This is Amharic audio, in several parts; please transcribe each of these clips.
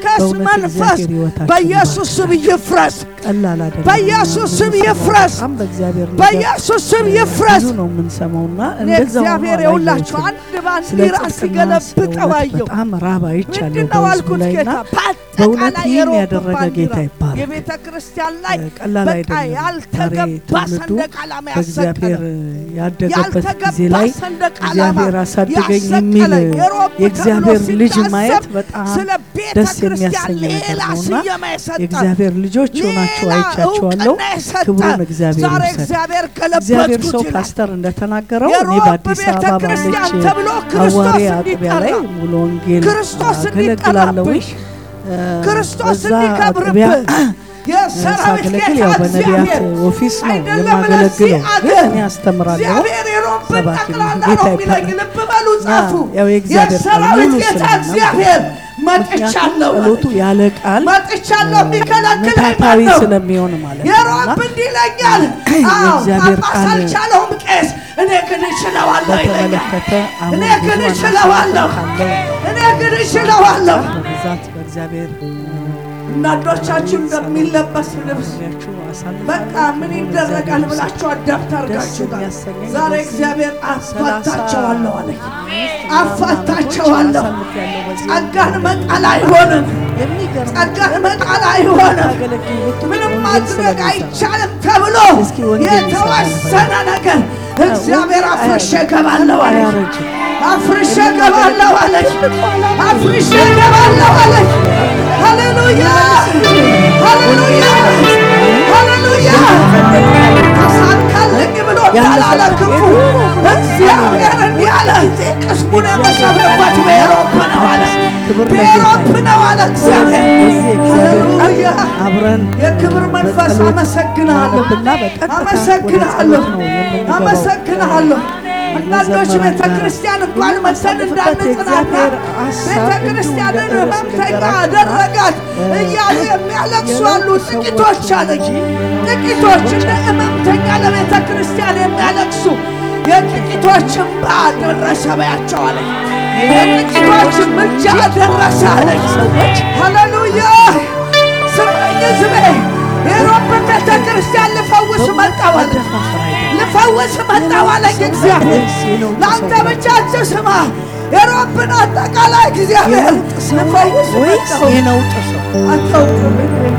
የመርከስ መንፈስ በኢየሱስ ስም ይፍረስ በኢየሱስ ስም ይፍረስ በኢየሱስ ስም ይፍረስ ነው የምንሰማውና እንደዛው እግዚአብሔር ይውላችሁ አንድ ባንዲራ ሲገለብጠው አየሁ በጣም ራባ ይቻለው በውላይና በእውነት ያደረገ ጌታ ይባላል የቤተ ክርስቲያን ላይ በቃ ያልተገባ ሰንደቅ ዓላማ እግዚአብሔር ያደገበት ጊዜ ላይ እግዚአብሔር አሳደገኝ የሚል የእግዚአብሔር ልጅ ማየት በጣም ደስ የሚያሰኝ ነገር ነውና የእግዚአብሔር ልጆች ሆናችሁ አይቻችኋለሁ ክብሩን እግዚአብሔር ይሰጥ እግዚአብሔር ሰው ፓስተር እንደተናገረው እኔ በአዲስ አበባ ባለች አዋሪ አጥቢያ ላይ ሙሉ ወንጌል አገለግላለሁ ክርስቶስ እንዲከብርብህ የሰራዊት ጌታ ያው በነቢያት ኦፊስ ነው የማገለግለው ግን እኔ አስተምራለሁ ሰባኪ ጌታ ይባርክ ያው የእግዚአብሔር ጌታ እግዚአብሔር መጥቻለሁ ጸሎቱ ያለ ቃል መጥቻለሁ ሚከለክለኝ ስለሚሆን ማለት ነው የሮብ እንዲለኛል የእግዚአብሔር ቃል አልቻለውም ቄስ እኔ ግን እችለዋለሁ በተመለከተ እኔ ግን እችለዋለሁ እኔ ግን እችለዋለሁ በዛት በእግዚአብሔር እናቶቻችን እንደሚለበስ ልብስ በቃ ምን ይደረጋል ብላችሁ አዳፕት አድርጋችሁ ዛሬ እግዚአብሔር አፋታቸዋለሁ አለ አፋታቸዋለሁ ጸጋን መጣል አይሆንም ጸጋን መጣል አይሆንም ምንም ማድረግ አይቻልም ተብሎ የተወሰነ ነገር እግዚአብሔር አፍርሼ እገባለሁ አለ አፍርሼ እገባለሁ አለ አፍርሼ እገባለሁ አለ ሃሌሉያ ሃሌሉያ ሃሌሉያ ተሳካልኝ ብሎ ያላለክፉ እግዚአብሔር እንዲህ አለ ቅስሙን የመሰበረበት በኤሮፕ ነው አለ በኤሮፕ ነው አለ እግዚአብሔር ሃሌሉያ አብረን የክብር መንፈስ አመሰግናለሁ አመሰግናለሁ አመሰግናለሁ አንዳንዶች ቤተክርስቲያን እንኳን መሰል እንዳንጽናና ቤተክርስቲያንን ህመምተኛ አደረጋት እያሉ የሚያለቅሱ አሉ ጥቂቶች አለች ጥቂቶች እንደ ህመምተኛ ለቤተክርስቲያን የሚያለቅሱ የጥቂቶች እንባ ደረሰ በያቸው አለች የጥቂቶች ምልጃ ደረሰ አለች ሰዎች ሃሌሉያ ስማኝ ዝቤ የሮብ ቤተክርስቲያን ልፈውስ መጣሁ አለ ልፈውስ መጣሁ አለ እግዚአብሔር ለአንተ ብቻ አትስማ የሮብን አጠቃላይ እግዚአብሔር ልፈውስ መጣሁ የነውጥ ሰው አታውቅም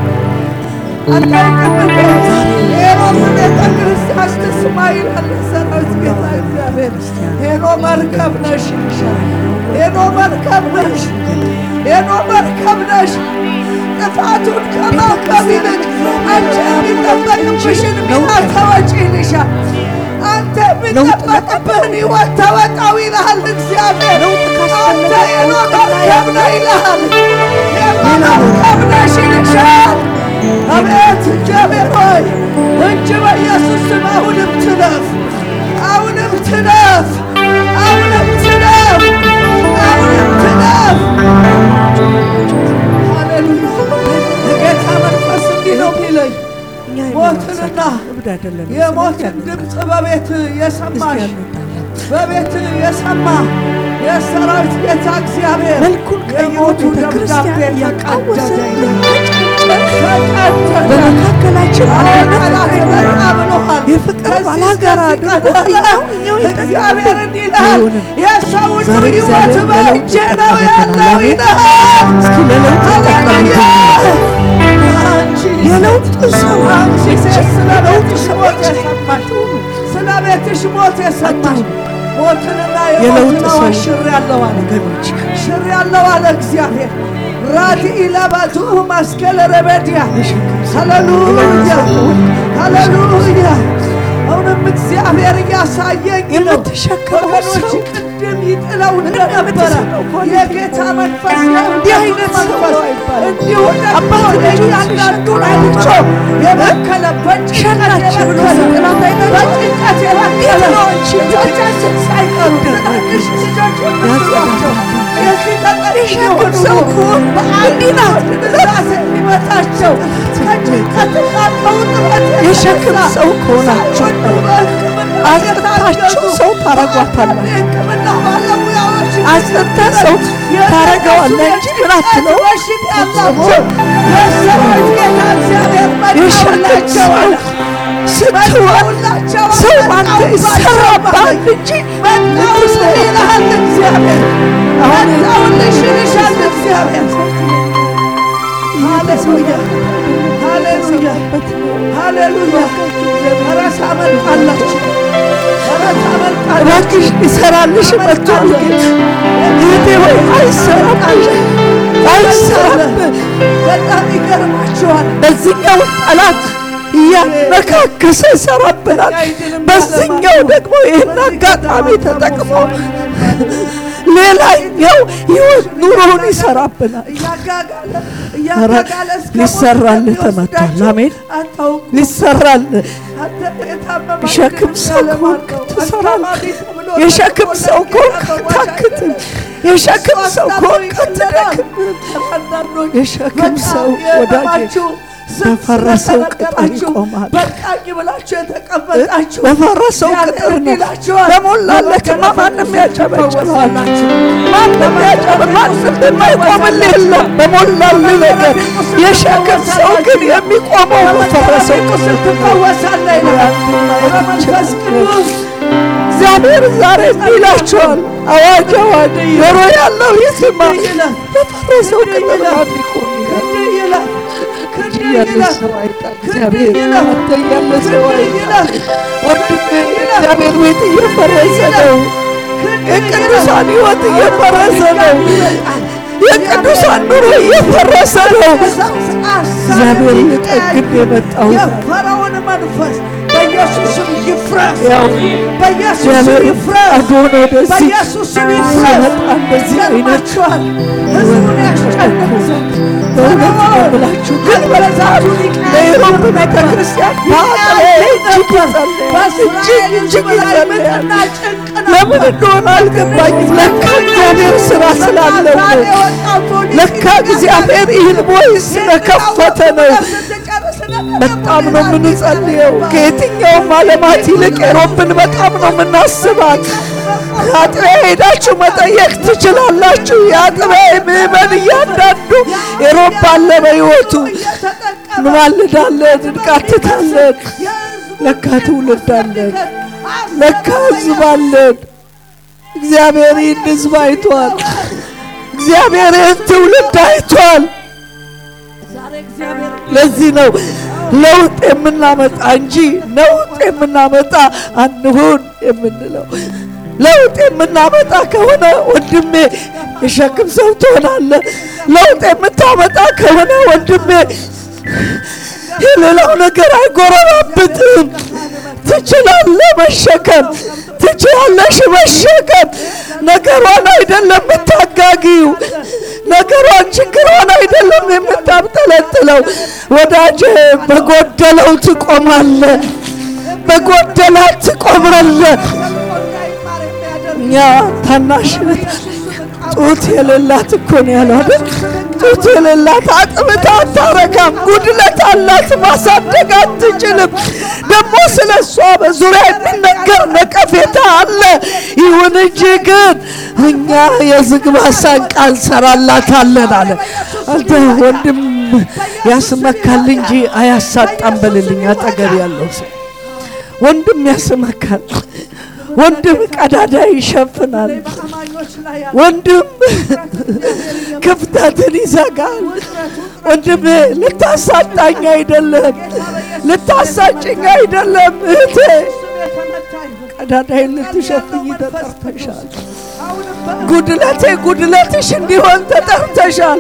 የሮብ ቤተክርስቲያን ትስማ ይላል ሰራዊት ጌታ እግዚአብሔር ሄኖ መርከብ ነሽ ሄኖ መርከብ ነሽ ሄኖ መርከብ ነሽ ጥፋቱን ከማከም ይልቅ አንቺ የሚጠበቅብሽን ሚና ተወጪ ይልሻል አንተ የሚጠበቅብህን ሕይወት ተወጣው ይልሃል እግዚአብሔር አንተ የኖ መርከብ ነህ ይልሃል የኖ መርከብ ነሽ ይልሻል አቤት እግዚአብሔር ሆይ እንጂ በኢየሱስ ስም አሁንም ትለፍ አሁንም ትለፍ አሁንም ትለፍ አሁንም ትለፍ የጌታ መንፈስ እንዲህ ነው የሚለኝ ሞትንና የሞትን ድምፅ በቤት የሰማሽ በቤት የሰማ የሰራዊት ጌታ እግዚአብሔር የሞቱ ደብዳቤ ተቀደደ በመካከላችን ብሎሃል የፍቅር ባላጋራ እግዚአብሔር እንዲህ ይልሃል የሰውን ሕይወት በእጄ ነው ያለው ይልሃል እስኪ ለለውጥ የለውጥ ሰው አንቺ ስለ ቤትሽ ሞት የሰማሽ ስለ ቤትሽ ሞት የሰማሽ ሞትንና የሞትን አዋጅ ሽሬአለሁ አለ ሽሬአለሁ አለ እግዚአብሔር ራዲኢ ለባቱ ማስከለ ረበዲያ ሃሌሉያ ሃሌሉያ አሁንም እግዚአብሔር እያሳየኝ ነው ወገኖች ቅድም ይጥለው እንደነበረ የጌታ መንፈስ እንዲህ አይነት መንፈስ እንዲሁ አባት እያንዳንዱን አይቶ የበከለ በጭንቀት የበከለ ልጆቻችን ሳይቀሩ ትናንሽ ልጆች ናቸው የዚህ ተጠሪሸክም ሰው በአንድ ናት ብዛት የሚመታቸው ከጭንቀትና ከውጥረት የሸክም ሰው ከሆናችሁ አቅርታችሁ ሰው ታረጓታላችሁ። ሕክምና ባለሙያዎች አጽንተ ሰው ታረገዋለህ እንጂ ምን አትለው። የሸክም ሰው ስትሆን ሰው አንተ ይሰራባል እንጂ ይልሃል እግዚአብሔር። መጣሁልሽ ይልሻል እግዚአብሔር። ሃሌሉያ ሃሌሉያ ሃሌሉያ። ኧረ ታመልጣላችሁ፣ ኧረ ታመልጣላችሁ። እባክሽ ይሰራልሽ መጥቷል ጌታ። እህቴ ሆይ አይሰራብሽ፣ አይሰራብ። በጣም ይገርማችኋል። በዚህኛው ጠላት እያነካከሰ ይሰራብናል፣ በዚህኛው ደግሞ ይህን አጋጣሚ ተጠቅሞ ሌላኛው ህይወት ኑሮውን ይሰራብናል። ሊሰራልህ ተመቷል። አሜን። ሊሰራልህ ሸክም ሰው ከሆንክ ትሰራለህ። የሸክም ሰው ከሆንክ አታክትም። የሸክም ሰው ከሆንክ አትደክምም። የሸክም ሰው ወዳጄ በፈረሰው ቅጥር ይቆማል። በቃኝ ብላችሁ የተቀመጣችሁ በፈረሰው ቅጥር ነው። በሞላለትማ ማንም ያጨበጭባል። ማንም የማይቆምልህ የለም በሞላልህ ነገር። የሸክም ሰው ግን የሚቆመው በፈረሰው ቅጥር ትፈወሳለህ ይላል መንፈስ ቅዱስ። እግዚአብሔር ዛሬ ይላችኋል፣ አዋጅ አዋጅ፣ ጆሮ ያለው ይስማ። በፈረሰው ቅጥር ማን ይቆም? እግዚአብሔር ቤት እየፈረሰ ነው። የቅዱሳን ሕይወት እየፈረሰ ነው። የቅዱሳን ኑሮ እየፈረሰ ነው። እግዚአብሔር ሊጠግን የመጣው የፈርዖን መንፈስ በኢየሱስ ስም ይፍረስ፣ በኢየሱስ ስም ይፍረስ፣ በኢየሱስ ስም ይፍረስ። እንደዚህ አይነት ሕዝቡን ያስጨንቁት በእውነት ነው ብላችሁ ግን በዛቱ ለኢሮብ ቤተ ክርስቲያን እጅግ ይጸልያል። ለምን እንደሆነ አልገባኝም። ለካ እግዚአብሔር ስራ ስላለው ነው። ለካ እግዚአብሔር ይህን ቦይ ስለከፈተ ነው። በጣም ነው የምንጸልየው። ከየትኛውም ዓለማት ይልቅ ኢሮብን በጣም ነው የምናስባት። አጥቢያ ሄዳችሁ መጠየቅ ትችላላችሁ። የአጥቢያ ምዕመን እያንዳንዱ ኢሮብ አለ በሕይወቱ። እንማልዳለን፣ እንቃትታለን። ለካ ትውልድ አለን፣ ለካ ሕዝብ አለን። እግዚአብሔር ይህን ሕዝብ አይቷል። እግዚአብሔር ይህን ትውልድ አይቷል። ለዚህ ነው ለውጥ የምናመጣ እንጂ ነውጥ የምናመጣ አንሁን የምንለው። ለውጥ የምናመጣ ከሆነ ወንድሜ የሸክም ሰው ትሆናለህ። ለውጥ የምታመጣ ከሆነ ወንድሜ የሌላው ነገር አይጎረባብጥም። ትችላለህ መሸከም፣ ትችላለሽ መሸከም። ነገሯን አይደለም የምታጋጊው፣ ነገሯን ችግሯን አይደለም የምታብጠለጥለው። ወዳጄ በጎደለው ትቆማለህ፣ በጎደላት ትቆማለህ። እኛ ታናሽ ጡት የሌላት እኮ ነው ያለው አይደል? ጡት የሌላት አጥብታ አታረካም። ጉድለት አላት፣ ማሳደግ አትችልም። ደግሞ ስለ እሷ በዙሪያ የሚነገር ነቀፌታ አለ። ይሁን እንጂ ግን እኛ የዝግባ ሳንቃ እንሰራላታለን አለ። አንተ ወንድም ያስመካል እንጂ አያሳጣም በልልኝ። አጠገብ ያለው ሰው ወንድም ያስመካል፣ ወንድም ቀዳዳ ይሸፍናል፣ ወንድም ክፍተትን ይዘጋል። ወንድም ልታሳጣኝ አይደለም፣ ልታሳጭኝ አይደለም። እህቴ ቀዳዳይን ልትሸፍኝ ተጠርተሻል። ጉድለቴ ጉድለትሽ እንዲሆን ተጠርተሻል።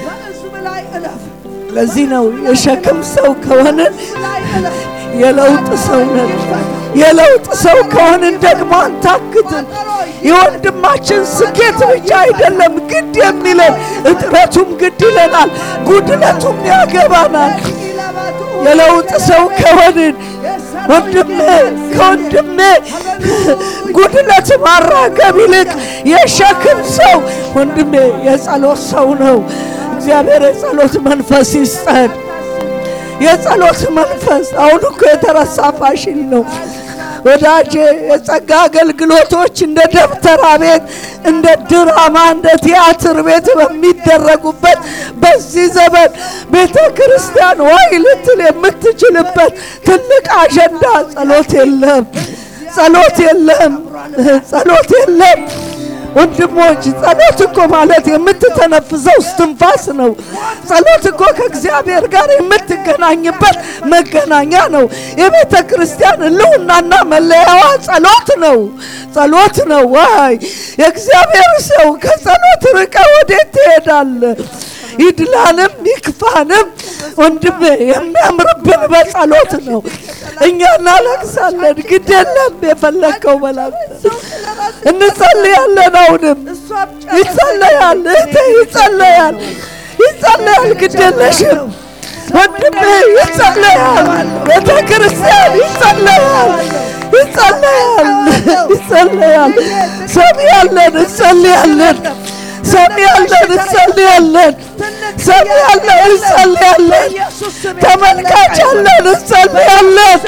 ለዚህ ነው የሸክም ሰው ከሆንን የለውጥ ሰው ነን። የለውጥ ሰው ከሆንን ደግሞ አንታክትም። የወንድማችን ስኬት ብቻ አይደለም ግድ የሚለን፣ እጥረቱም ግድ ይለናል፣ ጉድለቱም ያገባናል። የለውጥ ሰው ከሆንን ወንድሜ ከወንድሜ ጉድለት ማራገብ ይልቅ የሸክም ሰው ወንድሜ የጸሎት ሰው ነው። እግዚአብሔር የጸሎት መንፈስ ይስጠን። የጸሎት መንፈስ አሁን እኮ የተረሳ ፋሽን ነው። ወዳጄ የጸጋ አገልግሎቶች እንደ ደብተራ ቤት እንደ ድራማ እንደ ቲያትር ቤት በሚደረጉበት በዚህ ዘመን ቤተ ክርስቲያን ዋይ ልትል የምትችልበት ትልቅ አጀንዳ ጸሎት የለም፣ ጸሎት የለም፣ ጸሎት የለም። ወንድሞች ጸሎት እኮ ማለት የምትተነፍሰው እስትንፋስ ነው። ጸሎት እኮ ከእግዚአብሔር ጋር የምትገናኝበት መገናኛ ነው። የቤተ ክርስቲያን ሕልውናና መለያዋ ጸሎት ነው፣ ጸሎት ነው። ዋይ የእግዚአብሔር ሰው ከጸሎት ርቀ ወዴት ትሄዳለህ? ይድላንም ይክፋንም ወንድሜ የሚያምርብን በጸሎት ነው። እኛ እናለቅሳለን፣ ግድ የለም የፈለከው መላእክት እንጸልያለን። አሁንም ይጸለያል፣ ይጸለያል፣ ይጸለያል። ግድ የለሽም ወንድሜ ይጸለያል። ቤተ ክርስቲያን ይጸለያል፣ ይጸለያል፣ ይጸለያል። ሰሚ ያለን እንጸልያለን፣ ሰሚ ያለን እንጸልያለን፣ ሰሚ ያለን እንጸልያለን፣ ተመልካች ያለን እንጸልያለን።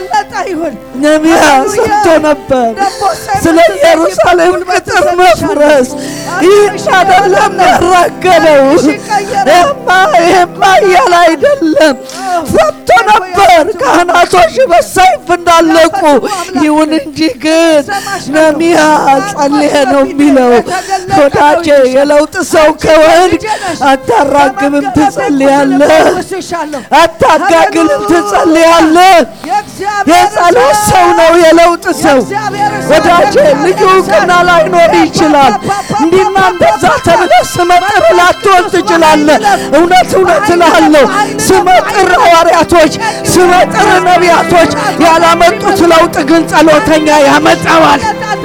ነቢያ ሰምቶ ነበር ስለ ኢየሩሳሌም ቅጥር መፍረስ። ይህን አይደለም ያራገበው፣ ይሄማ እያለ አይደለም። ሰምቶ ነበር ካህናቶች በሰይፍ እንዳለቁ። ይሁን እንጂ ግን ነቢያ ጸልየ ነው የሚለው። ወዳጄ የለውጥ ሰው ከወንድ አታራግምም፣ ትጸልያለህ፣ አታጋግልም፣ ትጸልያለህ። የጸሎት ሰው ነው የለውጥ ሰው። ወዳጄ ልዩ እውቅና ላይኖር ይችላል። እንዲና እንደዛ ተብለህ ስመጥር ላትሆን ትችላለህ። እውነት እውነት እልሃለሁ ስመጥር ሐዋርያቶች ስመጥር ነቢያቶች ያላመጡት ለውጥ ግን ጸሎተኛ ያመጣዋል፣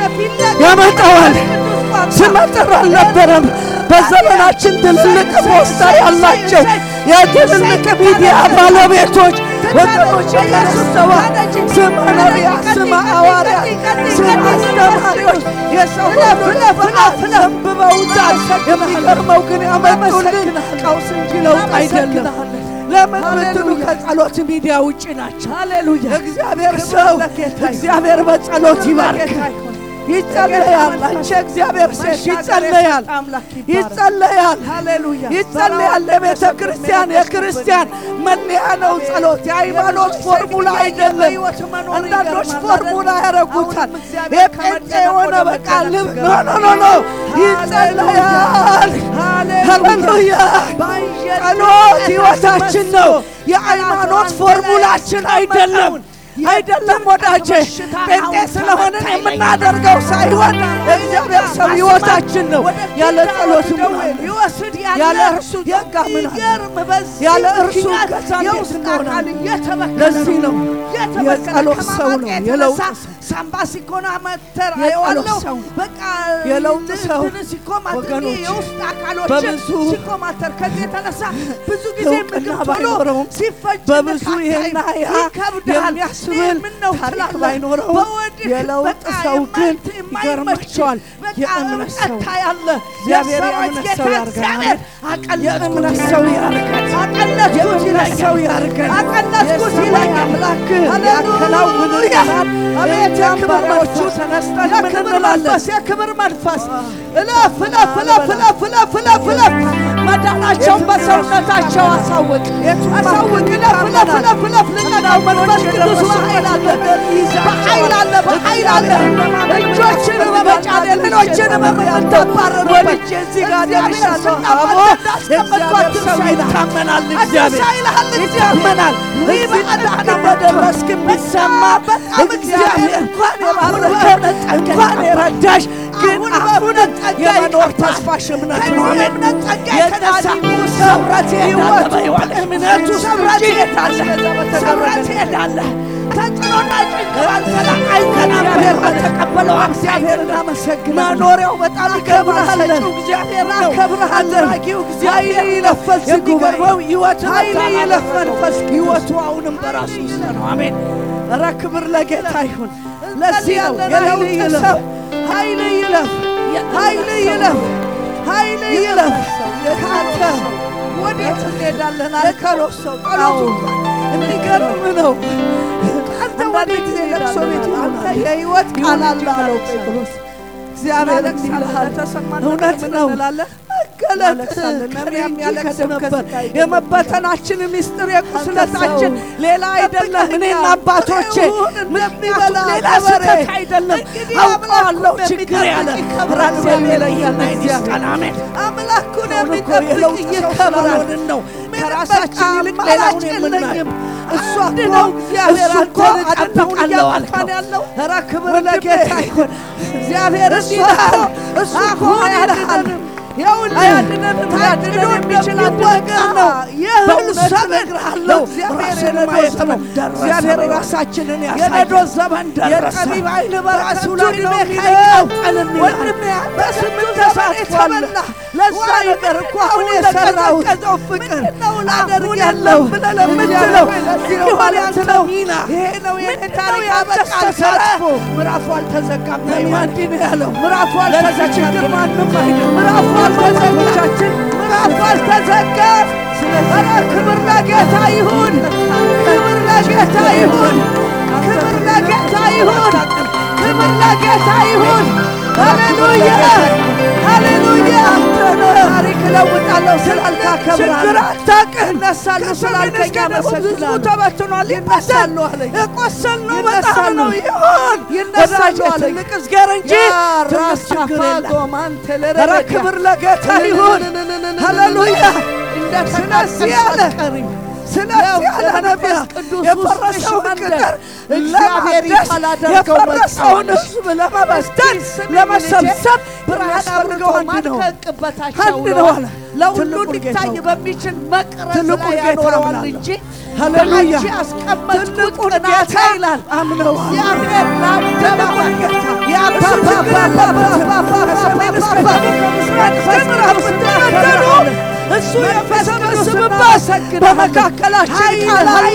ያመጣዋል። ስመጥር አልነበረም። በዘመናችን ትልልቅ ፖስታ ያላቸው የትልልቅ ሚዲያ ባለቤቶች ወገኖች ያስተዋል። ስመ ነቢያት፣ ስመ ሐዋርያት፣ ስመ አስተማሪዎች የሰው አንብበውታል። የሚገርመው ግን ያመጡልን ቀውስ እንጂ ለውጥ አይደለም። ለምን ብትሉ ከጸሎት ሚዲያ ውጭ ናቸው። ሃሌሉያ! እግዚአብሔር ሰው እግዚአብሔር በጸሎት ይባርክ። ይጸለያል። አንቺ እግዚአብሔር ሴት ይጸለያል፣ ይጸለያል፣ ሃሌሉያ! ይጸለያል። ለቤተ ክርስቲያን የክርስቲያን መለያ ነው ጸሎት። የሃይማኖት ፎርሙላ አይደለም። አንዳንዶች ፎርሙላ ያረጉታል። የጴንጤ የሆነ በቃ ልብ ኖ ይጸለያል። ሃሌሉያ! ጸሎት ሕይወታችን ነው። የሃይማኖት ፎርሙላችን አይደለም። አይደለም ወዳጄ፣ ጴንጤ ስለሆነን የምናደርገው ሳይሆን እግዚአብሔር ሰው ሕይወታችን ነው። ያለ ጸሎት ይወስድ ያለ እርሱ የጋምን ያለ እርሱ ገዛም ስንሆናል። ለዚህ ነው የጸሎት ሰው ነው የለውጥ ሳምባ ሲኮና መተር አይዋለው በቃ የለውጥ ሰው ወገኖች የውስጥ አካሎች ሲኮማተር ከዚህ የተነሳ ብዙ ጊዜ ምንባለው ሲፈጅ በብዙ ይሄና ያ ይከብዳል። የሚያስብል ታሪክ ባይኖረው የለውጥ ሰው ግን ይገርማቸዋል። የእምነት ሰው ያለ እግዚአብሔር የእምነት ሰው ያርገናል። የእምነት ሰው ያርገን። የእምነት ሰው ያርገን። አቀለጥኩት ይላል አምላክ ያከናውንልናል። አቤት የክብር መንፈስ ተነስተን ምን እንላለን? የክብር መንፈስ እለፍ እለፍ እለፍ እለፍ እለፍ እለፍ እለፍ መዳናቸውን በሰውነታቸው አሳውቅ አሳውቅ። እለፍ እለፍ እለፍ እለፍ ልቀናው መንፈስ ቅዱስ በኃይል አለ፣ በኃይል አለ፣ በኃይል አለ። እጆችን በመጫን ሌሎችን በመታባረር ወልጄ እዚህ ጋር ደርሻለሁ። አቦ የእግዚአብሔር ሰው ይታመናል። እግዚአብሔር ይታመናል። ይበቃና በደረስክ ቢሰማ በጣም እግዚአብሔር እንኳን የባረከ እንኳን የረዳሽ ግን አሁንም የመኖር ተስፋሽ እምነት ነው። አሜን። የተሳሙ ሰብረት ይወት እምነቱ ሰብረት ይሄዳል፣ ሰብረት ይሄዳል። ተጽዕኖና ጭንቅባት አይተናበር በተቀበለው እግዚአብሔር እናመሰግናለን። መኖሪያው በጣም ይከብራል። እግዚአብሔር አከብራል። አድራጊው እግዚአብሔር ይለፈል ሲገርመው ይወት ኃይል ይለፈል ሕይወቱ አሁንም በራሱ ውስጥ ነው። አሜን። ኧረ ክብር ለጌታ ይሁን። ለዚህ ነው የለውጥ ሰው ኃይል ይለፍ፣ ኃይል ይለፍ፣ ኃይል ይለፍ። ካንተ ወዴት እንሄዳለን? አልከሮስ ሰው ጸሎቱ የሚገርም ነው። አንዳንድ ጊዜ ለቅሶ ቤት አንተ የሕይወት ቃል አለው ጴጥሮስ እግዚአብሔር ይልሃል። እውነት ነው ገለጥ መርያም ያለቅስ ነበር። የመበተናችን ምስጢር የቁስለታችን ሌላ አይደለም። እኔና አባቶቼ ምንበላ ሌላ ስህተት አይደለም። አውቃለሁ ችግር ያለ ራስ የሚለየን እግዚአብሔር አምላኩን የሚጠብቅ ይከብራል ነው። ከራሳችን ይልቅ ሌላውን የምናየው እሱ ነው። እግዚአብሔር አንተን አጠብቃለሁ ያለው ኧረ ክብር ለጌታ ይሁን። እግዚአብሔር እሱ እኮ ያድነን ያውልያድነን ታድኖ የሚችል ነገር ነው። ይህን ሰነግርሃለሁ እግዚአብሔር ማየት ነው። እግዚአብሔር ራሳችንን ያሳያል። የነዶ ዘመን ደረሰ። የጠቢብ ኃይል በራሱ ላይ ነው የሚለው ወንድሜ በስምንት ሰዓት ተበላ ለዛ ነገር እኮ አሁን የሰራሁት ፍቅር ላደርግ ያለው ብለህ ለምትለው ማለት ነው። ይሄ ነው የኔ ታሪክ ያበቃል። ተሳትፎ ምዕራፉ አልተዘጋም። ማንዲን ያለው ምዕራፉ አልተዘጋም። ማንም አይደለም ምዕራፉ አልተዘጋም። ምዕራፉ አልተዘጋም። ኧረ ክብር ለጌታ ይሁን። ክብር ለጌታ ይሁን። ክብር ለጌታ ይሁን። ክብር ለጌታ ይሁን። ሃሌሉያ ሃሌሉያ። ታሪክ እለውጣለሁ ስላልክ አከብራለሁ። ችግር እነሳለሁ ስላልከኝ አመሰግናለሁ። ተበትኗል ይነሳሉ አለኝ። የቆሰልነው በጣም ነው ይሆን ይነሳሉ አለኝ። ትልቅ እዝጌር እንጂ ትንሽ ችግር የለም። ኧረ ክብር ለጌታ ይሁን። ሃሌሉያ። ስለዚህ ያለ ስለዚህ ያለ ነቢይ የፈረሰውን ቅጥር እግዚአብሔር ካላደረገው የፈረሰውን ሕዝብ ለመበስተን ለመሰብሰብ ብርሃን አድርገው አንድ ነው አለ። ለሁሉ ሊታይ በሚችል መቅረዝ ላይ ያኖረዋል እንጂ ሃሌሉያ ያስቀመጥኩት ጌታ ይላል አምነው እግዚአብሔር ለአደባባይ እሱ የፈሰበሰበበት በመካከላችን ቃል አለ።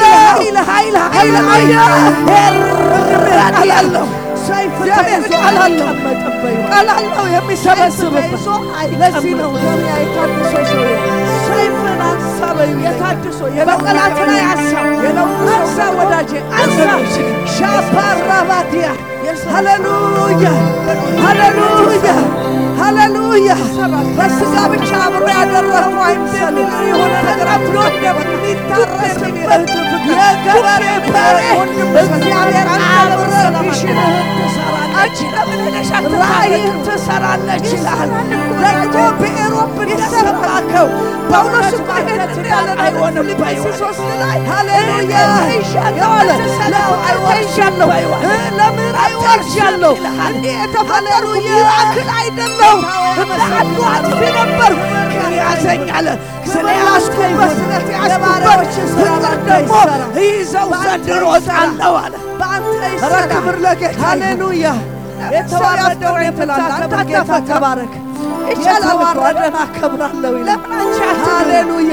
ያለው ሰይፍ ተይዞ ቃል አለው የሚሰበስብበት። ለዚህ ነው የታድሶ ሰው ሰይፍን አንሳ በይው። የታድሶ የበቀላት ላይ አንሳ ወዳጄ አንሳ ሻፓራባዲያ ሃሌሉያ ሃሌሉያ ሃሌሉያ። በስጋ ብቻ አብሮ ያደረገው አይምሰልም። የሆነ ነገር አብሮ እንደሚታረስበት የገበሬ በሬ እግዚአብሔር አብረሽንህን ትሰራለች። ራእይን ትሰራለች ይላል። ደግሞ በኤሮፕ እንደሰማከው ጳውሎስ ማሄድ ያለ አይሆንም በኢየሱስ ላይ ሃሌሉያ ተይሻለሁ አለ። ተይሻለሁ ለምዕራብ ተይሻለሁ። እንዲህ የተፈለሩ ሚራክል አይደለም። እንዳንዱ አጥፊ ነበር ግን ያዘኝ አለ። ስለያዝኩበት ስለተያዝኩበት ፍቅር ደግሞ ይዘው ዘንድ እሮጣለሁ አለ። በአንተ ይሰራ ክብር ለጌታ ሃሌሉያ። የተዋረደውን የምታከብር ጌታ ተባረክ። የተዋረደን አከብራለሁ ይላል። ሃሌሉያ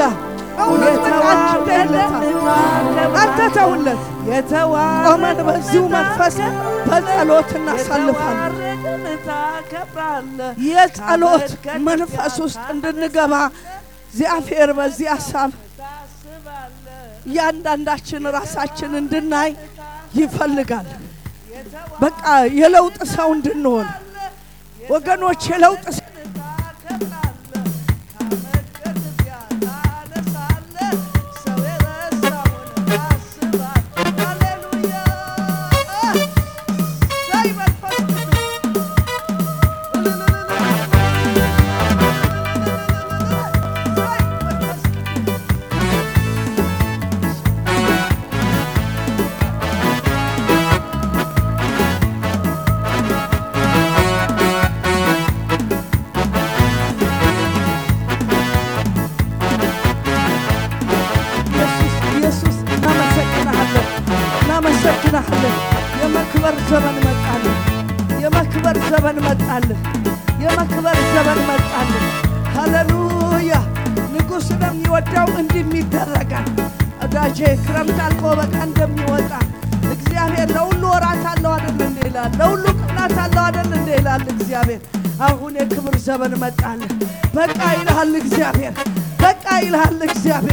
አንተ ተውለት። ቆመን በዚሁ መንፈስ በጸሎት እናሳልፋለን። የጸሎት መንፈስ ውስጥ እንድንገባ እግዚአብሔር በዚህ ሐሳብ እያንዳንዳችን ራሳችን እንድናይ ይፈልጋል። በቃ የለውጥ ሰው እንድንሆን ወገኖች፣ የለውጥ ሰው የመክበር ዘመን መጣልህ። የመክበር ዘመን መጣልህ። የመክበር ዘመን መጣልህ። ሃሌሉያ። ንጉሥ እንደሚወደው እንዲህ ይደረጋል። ወዳጄ ክረምት አልቆ በጋ እንደሚወጣ እግዚአብሔር ለሁሉ ወራት አለው አይደል እንዴ ይላል። ለሁሉ ቅናት አለው አይደል እንዴ ይላል እግዚአብሔር። አሁን የክብር ዘመን መጣልህ። በቃ ይልሃል እግዚአብሔር። በቃ ይልሃል እግዚአብሔር።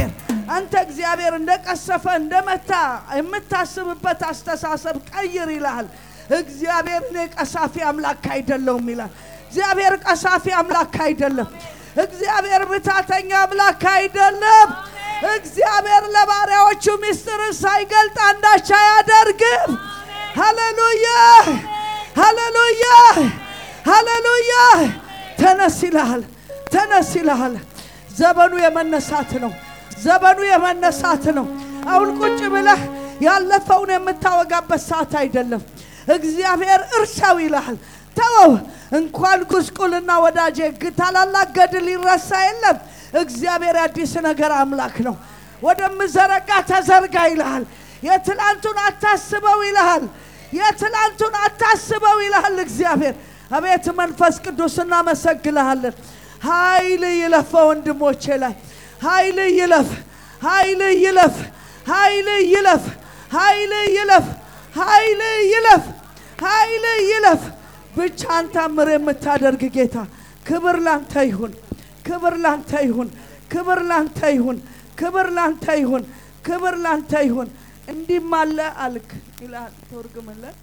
አንተ እግዚአብሔር እንደቀሰፈ እንደመታ የምታስብበት አስተሳሰብ ቀይር ይላል እግዚአብሔር። እኔ ቀሳፊ አምላክ አይደለሁም ይላል እግዚአብሔር። ቀሳፊ አምላክ አይደለም እግዚአብሔር። ብታተኛ አምላክ አይደለም እግዚአብሔር። ለባሪያዎቹ ምስጢርን ሳይገልጥ አንዳች አያደርግም። ሃሌሉያ ሃሌሉያ ሃሌሉያ። ተነስ ይልሃል ተነስ ይልሃል። ዘመኑ የመነሳት ነው ዘመኑ የመነሳት ነው። አሁን ቁጭ ብለህ ያለፈውን የምታወጋበት ሰዓት አይደለም። እግዚአብሔር እርሻው ይልሃል። ተወው እንኳን ጉስቁልና ወዳጄ ታላላቅ ገድል ይረሳ የለም። እግዚአብሔር አዲስ ነገር አምላክ ነው። ወደምዘረጋ ተዘርጋ ይልሃል። የትላንቱን አታስበው ይልሃል። የትላንቱን አታስበው ይልሃል እግዚአብሔር። አቤት መንፈስ ቅዱስ እናመሰግንሃለን። ኃይል ይለፍ ወንድሞቼ ላይ ኃይል ይለፍ ኃይል ይለፍ ኃይል ይለፍ ኃይል ይለፍ ኃይል ይለፍ ኃይል ይለፍ። ብቻህን ታምር የምታደርግ ጌታ ክብር ላንተ ይሁን ክብር ላንተ ይሁን ክብር ላንተ ይሁን ክብር ላንተ ይሁን ክብር ላንተ ይሁን። እንዲህም አለ አልክ ይላል ተርጉመለ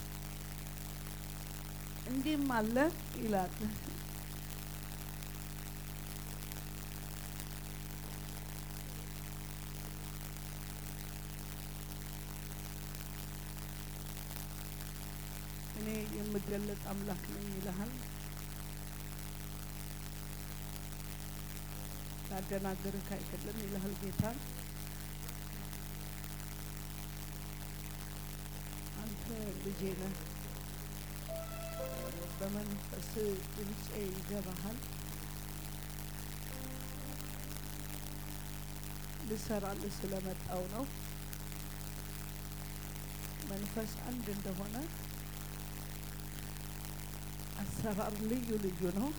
እንዲህም አለ ይላል እኔ የምገለጥ አምላክ ነኝ ይልሃል። ያደናገርህ አይደለም ይልሃል ጌታ። አንተ ልጄ ነህ በመንፈስ ድምፄ ይገባሃል። ልሰራልህ ስለመጣው ነው። መንፈስ አንድ እንደሆነ አሰራር ልዩ ልዩ ነው።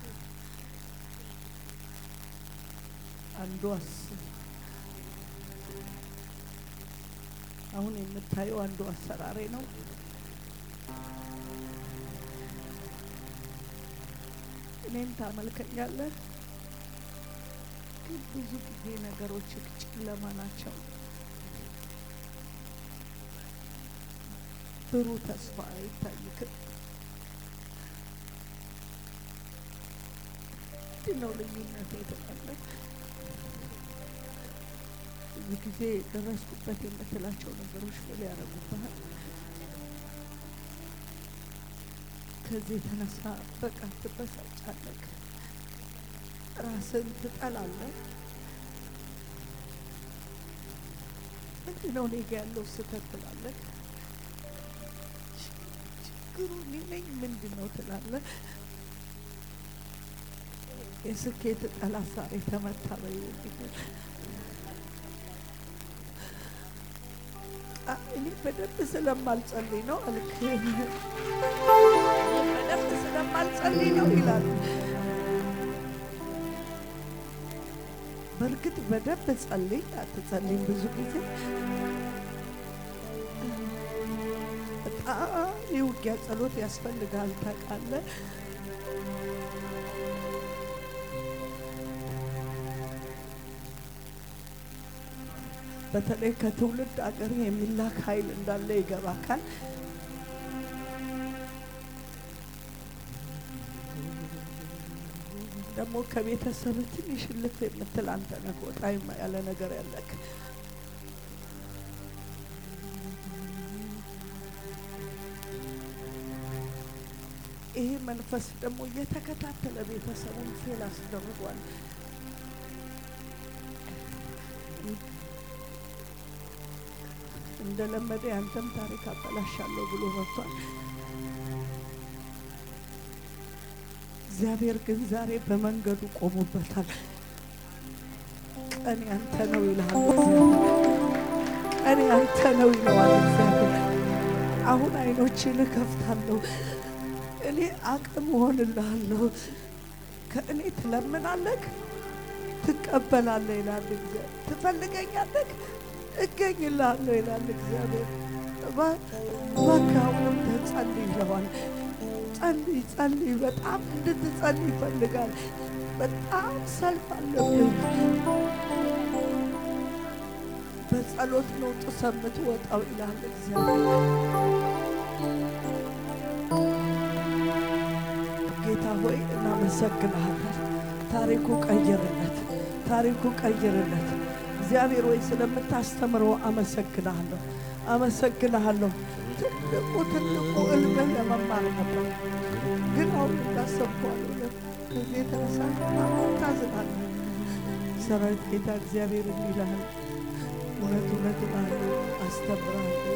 አንዱስ አሁን የምታየው አንዱ አሰራሬ ነው። እኔን ታመልከኛለህ፣ ግን ብዙ ጊዜ ነገሮች ጨለማ ናቸው። ብሩህ ተስፋ አይታይክም። ነው ልዩነት የተቀመጠ ብዙ ጊዜ ደረስኩበት የምትላቸው ነገሮች ምን ያደርጉብሃል? ከዚህ የተነሳ በቃ ትበሳጫለህ፣ ራስን ትጠላለህ። ምንድነው እኔ ጋ ያለው ስህተት ትላለህ። ችግሩ እኔ ነኝ ምንድነው ትላለህ። የስኬት ጠላት ዛሬ ተመታ በይወት። እኔ በደንብ ስለማልጸልይ ነው አልክ። በደንብ ስለማልጸልይ ነው ይላል። በእርግጥ በደንብ ጸልይ አትጸልይም? ብዙ ጊዜ በጣም የውጊያ ጸሎት ያስፈልጋል ታውቃለህ። በተለይ ከትውልድ አገር የሚላክ ኃይል እንዳለ ይገባካል። ደግሞ ከቤተሰብ ትንሽ ልፍ የምትል አንተ ነህ፣ ወጣ ያለ ነገር ያለክ። ይሄ መንፈስ ደግሞ እየተከታተለ ቤተሰቡን ፌል አስደርጓል። እንደለመደ ያንተም ታሪክ አበላሻለሁ ብሎ መጥቷል። እግዚአብሔር ግን ዛሬ በመንገዱ ቆሞበታል። ቀን ያንተ ነው ይላል እግዚአብሔር። ቀን ያንተ ነው ይለዋል እግዚአብሔር። አሁን አይኖችን እከፍታለሁ፣ እኔ አቅም ሆንልሃለሁ። ከእኔ ትለምናለህ፣ ትቀበላለህ ይላል እግዚአብሔር። ትፈልገኛለህ፣ እገኝልሃለሁ ይላል እግዚአብሔር። እባክህ አሁንም ተጸልይ ይለዋል። ጸልይ ጸልይ፣ በጣም እንድትጸልይ ይፈልጋል። በጣም ሰልፍ አለብህ። በጸሎት ነው ጥሰህ የምትወጣው ይላል እግዚአብሔር። ጌታ ሆይ እናመሰግንሃለን። ታሪኩ ቀይርለት፣ ታሪኩ ቀይርለት። እግዚአብሔር ሆይ ስለምታስተምረው አመሰግንሃለሁ፣ አመሰግንሃለሁ። ትልቁ እልምህ ለመማር ነበር፣ ግን አሁን እንዳሰብኳለሁ ከዚህ የተነሳ ታዝናለህ። ሰራዊት ጌታ እግዚአብሔር ይላል እውነት እውነት እልሃለሁ አስተምርሃለሁ፣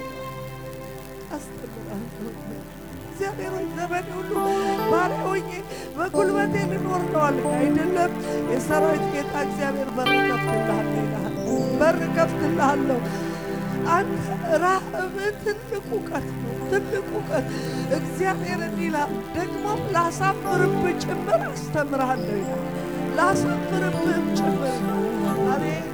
አስተምርሃለሁ። እግዚአብሔር ሆይ ዘመኔ ሁሉ ባሪያ ሆኜ በጉልበቴ ልኖር ነው አለኝ አይደለም? የሰራዊት ጌታ እግዚአብሔር በር ከፍትልሃለሁ ይልሃል፣ በር ከፍትልሃለሁ። አንተ ራእብህ ትልቅ እውቀት ነው፣ ትልቅ እውቀት። እግዚአብሔር ይላል ደግሞም ላሳፍርብህ ጭምር አስተምርሃለሁ ይላል፣ ላሳፍርብህም ጭምር። አቤት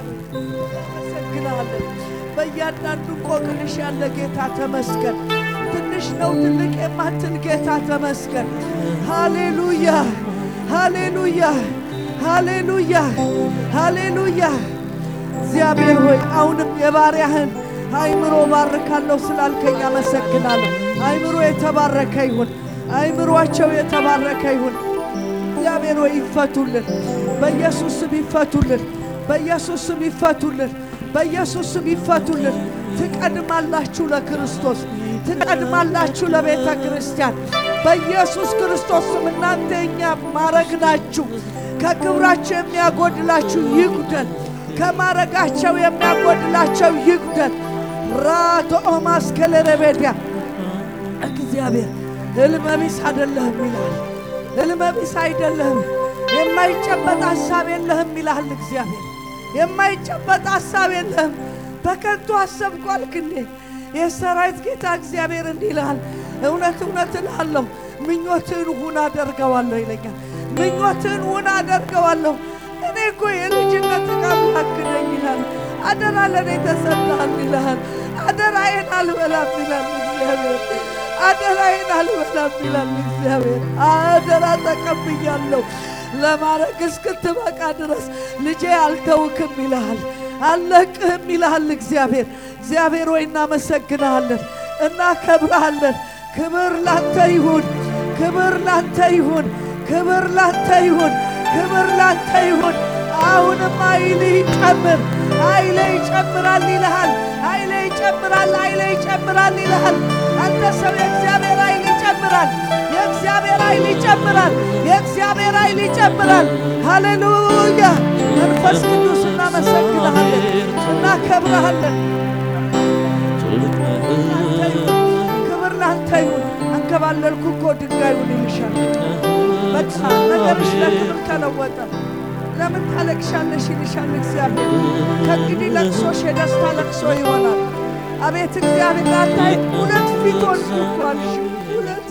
አመሰግንሃለሁ። በእያንዳንዱ እንቆቅልሽ ያለ ጌታ ተመስገን። ትንሽ ነው ትልቅ የማትል ጌታ ተመስገን። ሃሌሉያ ሃሌሉያ ሃሌሉያ ሃሌሉያ። እግዚአብሔር ሆይ አሁንም የባሪያህን አይምሮ ባርካለሁ ስላልከኝ አመሰግናለሁ። አይምሮ የተባረከ ይሁን፣ አይምሮአቸው የተባረከ ይሁን። እግዚአብሔር ሆይ ይፈቱልን፣ በኢየሱስ ስም ይፈቱልን፣ በኢየሱስ ስም ይፈቱልን፣ በኢየሱስ ስም ይፈቱልን። ትቀድማላችሁ ለክርስቶስ፣ ትቀድማላችሁ ለቤተ ክርስቲያን። በኢየሱስ ክርስቶስ ስም እናንተ የኛ ማረግ ናችሁ። ከክብራቸው የሚያጎድላችሁ ይጉደል፣ ከማረጋቸው የሚያጎድላቸው ይጉደል። ራቶኦማስ ከለረቤዲያ እግዚአብሔር ሕልመቢስ አይደለህም ይላል፣ ሕልመቢስ አይደለህም። የማይጨበጥ ሐሳብ የለህም ይላል እግዚአብሔር። የማይጨበጥ ሐሳብ የለህም። በከንቱ አሰብኩ አልክ እንዴ? የሰራዊት ጌታ እግዚአብሔር እንዲህ ይልሃል፣ እውነት እውነት እልሃለሁ ምኞትህን ሁን አደርገዋለሁ ይለኛል። ምኞትህን ሁን አደርገዋለሁ። እኔ እኮ የልጅነት አምላክ ነኝ ይላል። አደራ ለእኔ ተሰጥቶሃል ይልሃል። አደራዬን አልበላም ይላል እግዚአብሔር። አደራዬን አልበላም ይላል እግዚአብሔር። አደራ ተቀብያለሁ ለማረግ እስክትበቃ ድረስ ልጄ አልተውክም ይልሃል፣ አልለቅህም ይልሃል እግዚአብሔር። እግዚአብሔር ሆይ እናመሰግንሃለን፣ እናከብርሃለን። ክብር ላንተ ይሁን፣ ክብር ላንተ ይሁን፣ ክብር ላንተ ይሁን፣ ክብር ላንተ ይሁን። አሁንም ኃይል ይጨምር፣ ኃይል ይጨምራል ይልሃል፣ ኃይል ይጨምራል፣ ኃይል ይጨምራል ይልሃል። አንተ ሰው የእግዚአብሔር ኃይል ይጨምራል፣ የእግዚአብሔር ኃይል ይጨምራል፣ የእግዚአብሔር ኃይል ይጨምራል። ሃሌሉያ። መንፈስ ቅዱስ እናመሰግንሃለን፣ እናከብርሃለን። ክብር ላንተ ይሁን። አንከባለልኩ እኮ ድንጋዩን ይልሻል። በቃ ነገርሽ ለክብር ተለወጠ። ለምን ታለቅሻለሽ ይልሻል እግዚአብሔር። ከእንግዲህ ለቅሶሽ የደስታ ለቅሶ ይሆናል። አቤት እግዚአብሔር ላታይ ሁለት ፊቶች ይኳልሽ፣ ሁለት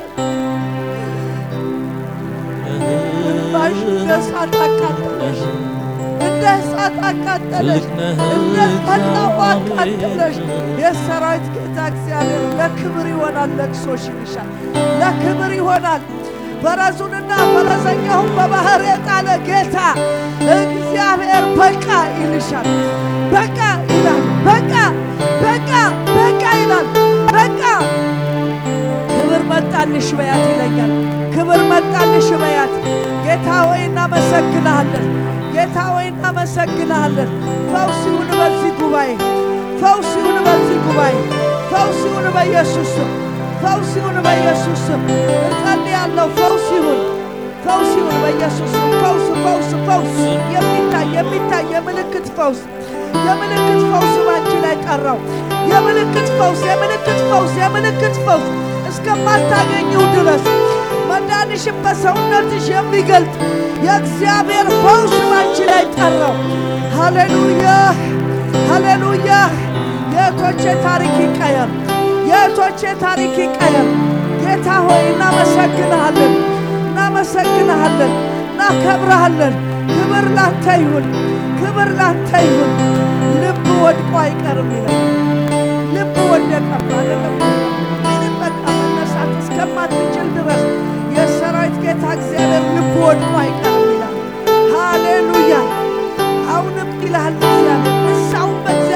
እንባሽ እንደ እሳት አቃጠለሽ፣ እንደ እሳት አቃጠለሽ፣ እንደ ፈላው አቃጠለሽ። የሰራዊት ጌታ እግዚአብሔር ለክብር ይሆናል ለቅሶሽ ይልሻል፣ ለክብር ይሆናል። ፈረሱንና ፈረሰኛውን በባህር የጣለ ጌታ እግዚአብሔር በቃ ይልሻል። በቃ ይላል፣ በቃ በቃ በቃ ይላል። በቃ ክብር መጣልሽ በያት ይለኛል። ክብር መጣልሽ በያት። ጌታ ሆይ እናመሰግንሃለን፣ ጌታ ሆይ እናመሰግንሃለን። ፈውስ ይሁን በዚህ ጉባኤ፣ ፈውስ ይሁን በዚህ ጉባኤ፣ ፈውስ ይሁን በኢየሱስ ስም፣ ፈውስ ይሁን በኢየሱስ ስም። እጸልያለሁ ፈውስ ይሁን፣ ፈውስ ይሁን በኢየሱስ ስም። ፈውስ ፈውስ ፈውስ፣ የሚታይ የምልክት ፈውስ፣ የምልክት ፈውስ ባንቺ ላይ ጠራው። የምልክት ፈውስ፣ የምልክት ፈውስ፣ የምልክት ፈውስ እስከማታገኘው ድረስ መዳንሽን በሰውነትሽ የሚገልጥ የእግዚአብሔር ፈውስ ባንቺ ላይ ጠራው። ሃሌሉያ ሃሌሉያ። የእህቶቼ ታሪክ ይቀየር፣ የእህቶቼ ታሪክ ይቀየር። ጌታ ሆይ እናመሰግንሃለን፣ እናመሰግንሃለን፣ እናከብርሃለን። ክብር ላንተ ይሁን፣ ክብር ላንተ ይሁን። ልብ ወድቆ አይቀርም ይላል። ልብ ወደቀም አይደለም፣ ምንም በቃ መነሳት እስከማትችል ድረስ የሰራዊት ጌታ እግዚአብሔር ልብ ወድቆ አይቀርም ይላል። ሃሌሉያ። አሁንም ይላል እግዚአብሔር እሳውን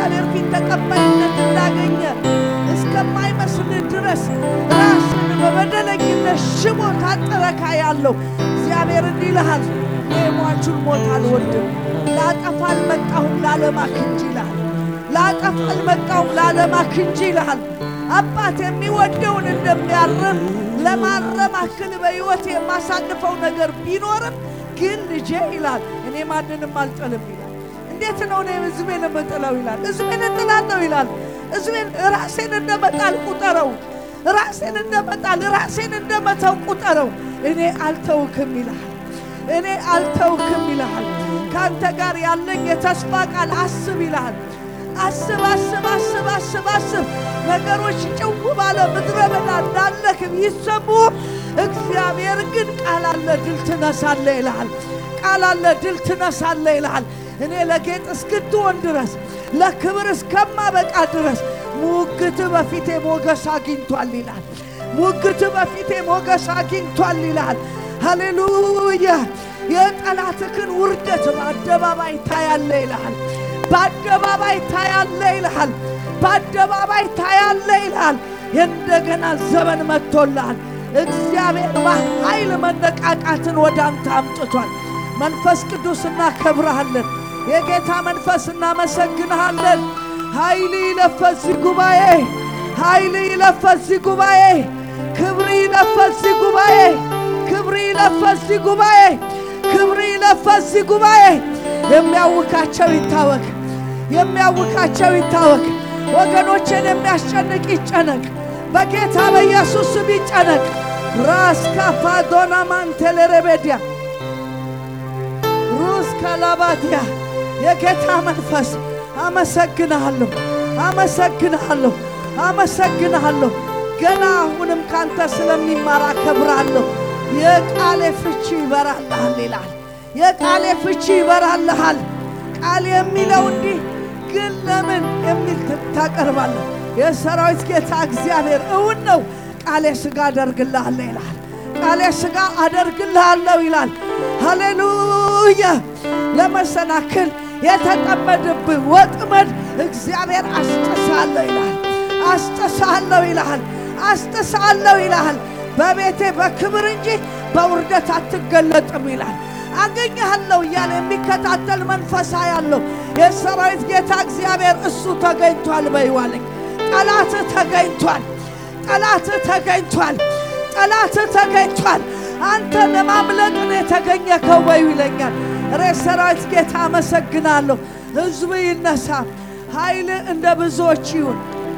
ረጅም ሞት አጥረካ ያለው እግዚአብሔር እንዲህ ይልሃል፣ እኔ ሟቹን ሞት አልወድም፣ ላጠፋ አልመጣሁም ላለማክ እንጂ ይልሃል። ላጠፋ አልመጣሁም ላለማክ እንጂ ይልሃል። አባት የሚወደውን እንደሚያርም ለማረም አክል በሕይወት የማሳልፈው ነገር ቢኖርም ግን ልጄ ይላል እኔ ማንንም አልጥልም ይላል። እንዴት ነው እኔ ሕዝቤን የምጥለው ይላል። ሕዝቤን እጥላለሁ ይላል። ሕዝቤን ራሴን እንደመጣል ቁጠረው። ራሴን እንደመጣል ራሴን እንደመተው ቁጠረው። እኔ አልተውክም ይልሃል። እኔ አልተውክም ይልሃል። ካንተ ጋር ያለኝ የተስፋ ቃል አስብ ይልሃል። አስብ አስብ አስብ አስብ አስብ። ነገሮች ጭው ባለ ምድረ በዳ እንዳለህ ይሰሙ፣ እግዚአብሔር ግን ቃል አለ ድል ትነሳለህ ይልሃል። ቃል አለ ድል ትነሳለህ ይልሃል። እኔ ለጌጥ እስክትሆን ድረስ ለክብር እስከማበቃ ድረስ ሙግት በፊቴ ሞገስ አግኝቷል ይላል። ሙግት በፊቴ ሞገስ አግኝቷል ይላል። ሃሌሉያ! የጠላትህን ውርደት በአደባባይ ታያለህ ይልሃል። በአደባባይ ታያለህ ይልሃል። በአደባባይ ታያለህ ይልሃል። የእንደገና ዘመን መጥቶልሃል። እግዚአብሔር በኃይል መነቃቃትን ወደ አንተ አምጥቷል። መንፈስ ቅዱስ እናከብርሃለን። የጌታ መንፈስ እናመሰግንሃለን። ኃይል ይለፈስ ጉባኤ፣ ኃይል ይለፈስ ጉባኤ፣ ክብር ይለፈስ ጉባኤ፣ ክብር ይለፈስ ጉባኤ፣ ክብር ይለፈስ ጉባኤ። የሚያውካቸው ይታወክ፣ የሚያውካቸው ይታወክ። ወገኖችን የሚያስጨንቅ ይጨነቅ፣ በጌታ በኢየሱስ ስም ይጨነቅ። ራስ ካፋዶና ማንቴሌሬቤዲያ ሩስ ካላባዲያ የጌታ መንፈስ አመሰግንሃለሁ፣ አመሰግንሃለሁ፣ አመሰግንሃለሁ። ገና አሁንም ካንተ ስለሚማር አከብራለሁ። የቃሌ ፍቺ ይበራልሃል ይላል። የቃሌ ፍቺ ይበራልሃል። ቃል የሚለው እንዲህ ግን ለምን የሚል ታቀርባለህ። የሰራዊት ጌታ እግዚአብሔር እውን ነው። ቃሌ ሥጋ አደርግልሃለሁ ይላል። ቃሌ ሥጋ አደርግልሃለሁ ይላል። ሃሌሉያ! ለመሰናክል የተጠመደብህ ወጥመድ እግዚአብሔር አስጥሳለሁ ይላል። አስጥሳለሁ ይላል። አስጥሳለሁ ይላል። በቤቴ በክብር እንጂ በውርደት አትገለጥም ይላል። አገኘሃለሁ እያለ የሚከታተል መንፈሳ ያለው የሰራዊት ጌታ እግዚአብሔር እሱ ተገኝቷል በይዋለኝ። ጠላት ተገኝቷል። ጠላት ተገኝቷል። ጠላት ተገኝቷል። አንተ ለማምለጥ ነው የተገኘከው በዩ ይለኛል። ሰራዊት ጌታ አመሰግናለሁ። ሕዝብ ይነሳ፣ ኃይል እንደ ብዙዎች ይሁን።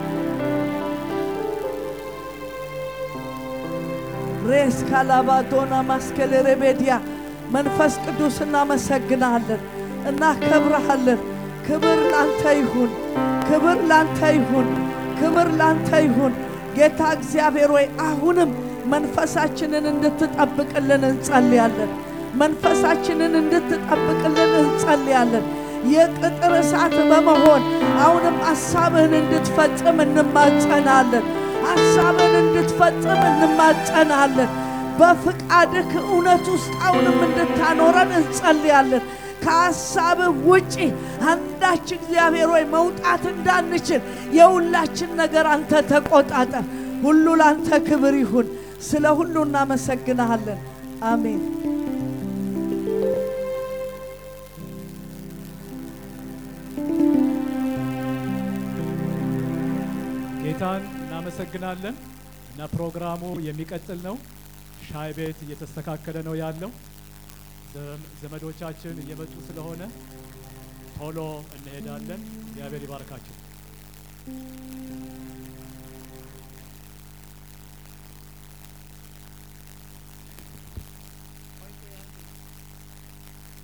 ሬስ ካላባዶና ማስከለረቤዲያ መንፈስ ቅዱስ እናመሰግናለን፣ እናከብርሃለን። ክብር ላንተ ይሁን፣ ክብር ላንተ ይሁን፣ ክብር ላንተ ይሁን። ጌታ እግዚአብሔር ሆይ አሁንም መንፈሳችንን እንድትጠብቅልን እንጸልያለን። መንፈሳችንን እንድትጠብቅልን እንጸልያለን። የቅጥር እሳት በመሆን አሁንም ሐሳብህን እንድትፈጽም እንማጸናለን። ሐሳብህን እንድትፈጽም እንማጸናለን። በፍቃድህ እውነት ውስጥ አሁንም እንድታኖረን እንጸልያለን። ከሐሳብህ ውጪ አንዳች እግዚአብሔር ሆይ መውጣት እንዳንችል የሁላችን ነገር አንተ ተቆጣጠር። ሁሉ ላንተ ክብር ይሁን። ስለ ሁሉ እናመሰግናለን። አሜን። ጌታን እናመሰግናለን እና ፕሮግራሙ የሚቀጥል ነው። ሻይ ቤት እየተስተካከለ ነው ያለው። ዘመዶቻችን እየመጡ ስለሆነ ቶሎ እንሄዳለን። እግዚአብሔር ይባርካችሁ።